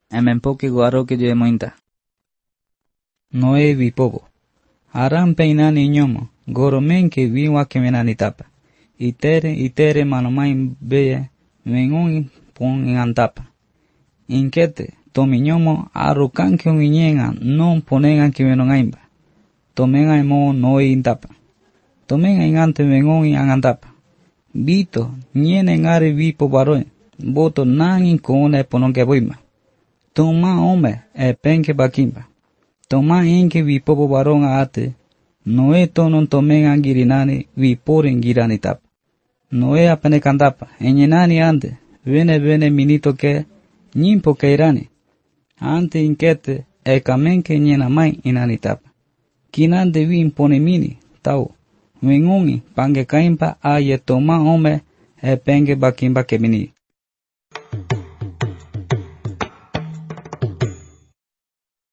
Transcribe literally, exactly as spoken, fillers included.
Emempoke guaro que yo mointa. Noé vipobo. Aram peinani ñomo, goromen que viwa que menani tapa. Itere, itere manomai beye, mengun pon en antapa. Inquete, tomi ñomo, arrucan que un iñenga, non ponengan que menongaimba. Tomenga emo Noé intapa. Tomenga ingante mengun y angantapa. Vito, ñene ngare vipo baroe, boto nangin kone ponon que boima. Toma ome, e penke bakimba. Toma inke vipopo barón ate, Noé tonon tomenga girinani viporen girani tap. Noé apene candapa, eñenani ante, vene vene minito que, ñimpo que irani. Ante inquete, e kamenke ñena mai inani tap. Kinande vin pone mini, tau. Wengungi, pange kaimpa aye toma ome, e penge bakimba que mini.